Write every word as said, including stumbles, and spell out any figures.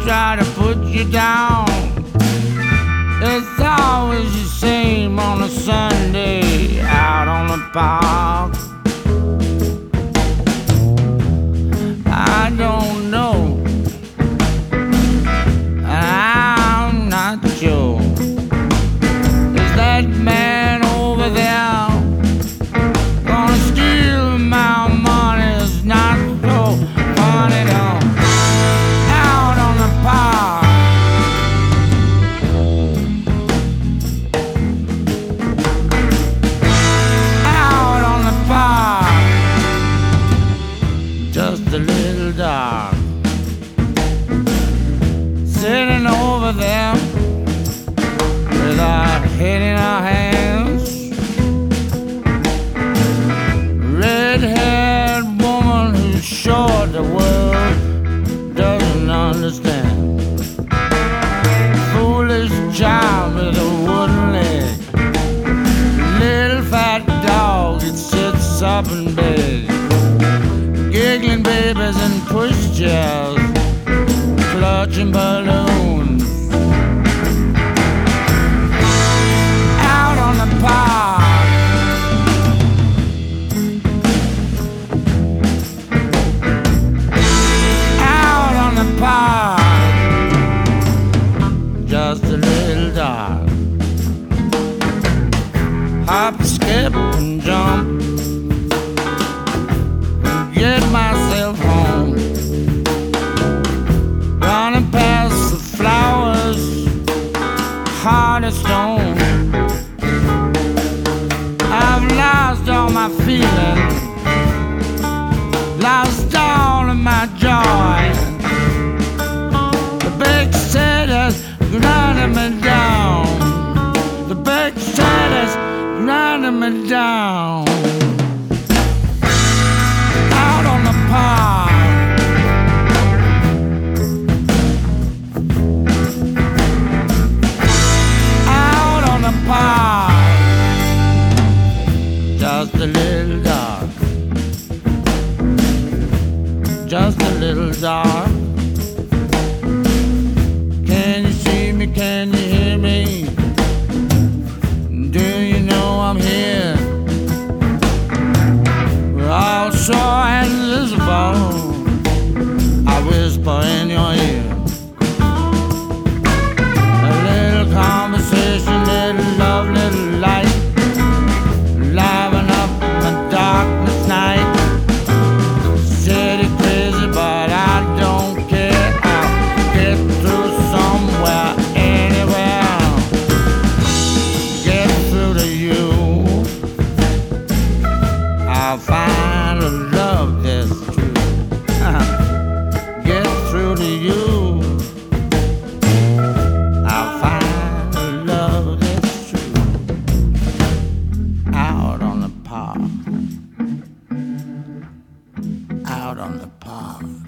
try to put you down. It's always the same on a Sunday out on the park. I don't know, I'm not sure. Is that man over there gonna steal my money? It's not so funny though. Out on the park, out on the park, just a little dark. Sitting over there with our head in our hands. Red-haired woman who's sure the world doesn't understand. Foolish child with a wooden leg. Little fat dog that sits up in bed. Giggling babies and pushchairs, clutching balloons. Out on the park, out on the park, just a little dark. Hop, skip, and jump, get myself home. Running past the flowers, hard as stone. I've lost all my feeling, lost all of my joy. The big city's grinding me down. The big city's grinding me down. Out on the park, out on the park, just a little dark, just a little dark. Can you see me? Can you hear me? Do you know I'm here? We're all so invisible. I whisper in your ear. A little conversation, little love, little light, liven up my darkness night. City crazy, but I don't care. I'll get through somewhere, anywhere. Get through to you. I'll find a love that's true. Get through to you. I'll find a love that's true. Out on the park, out on the park.